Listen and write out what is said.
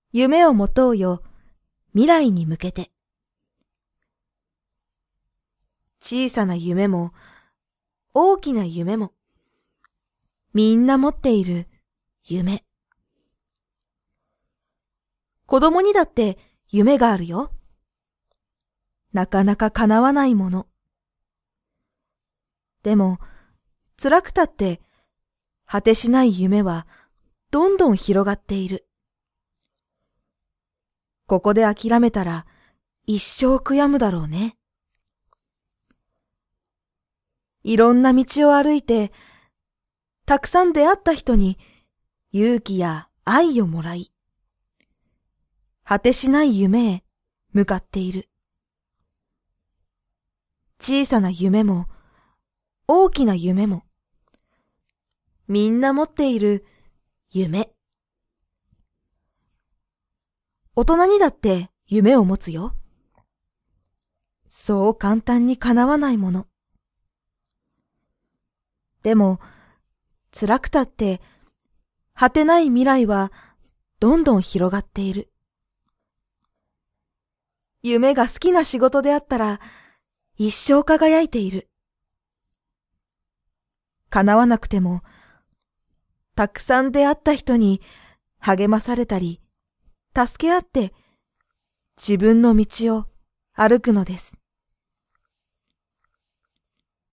夢を持とうよ、未来に向けて。小さな夢も、大きな夢も、みんな持っている夢。子供にだって夢があるよ。なかなか叶わないもの。でも、辛くたって、果てしない夢はどんどん広がっている。ここで諦めたら一生悔やむだろうね。いろんな道を歩いて、たくさん出会った人に勇気や愛をもらい、果てしない夢へ向かっている。小さな夢も、大きな夢も、みんな持っている夢。大人にだって夢を持つよ。そう簡単に叶わないもの。でも、辛くたって、果てない未来はどんどん広がっている。夢が好きな仕事であったら、一生輝いている。叶わなくても、たくさん出会った人に励まされたり、助け合って自分の道を歩くのです。